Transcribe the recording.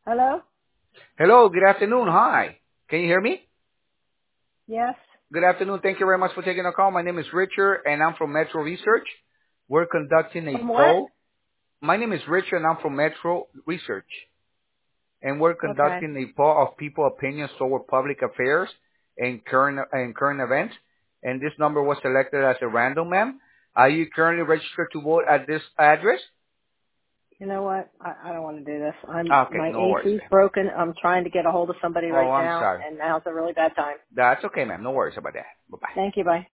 Hello? Hello, good afternoon. Hi. Can you hear me? Yes? Good afternoon. Thank you very much for taking the call. My name is Richard, and I'm from Metro Research. We're conducting a From what? poll. My name is Richard, and I'm from Metro Research. And we're Okay. conducting a poll of people opinions toward public affairs and current events. And this number was selected as a random, ma'am. Are you currently registered to vote at this address? You know what? I don't want to do this. Okay, My no worries, AC's ma'am. broken. I'm trying to get a hold of somebody Oh, right I'm now, sorry. and now's a really bad time. That's okay, ma'am. No worries about that. Bye-bye. Thank you. Bye.